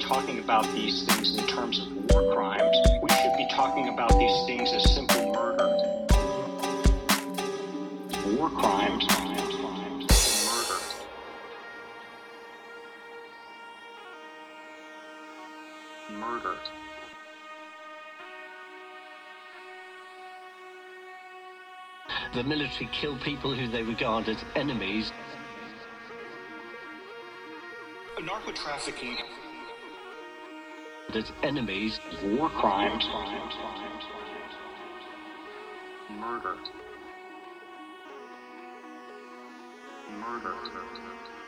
talking about these things in terms of war crimes. We should be talking about these things as simply murder. War crimes. Murder. The military kill people who they regard as enemies. Narco-trafficking. As enemies. War crimes. Murder. Murder.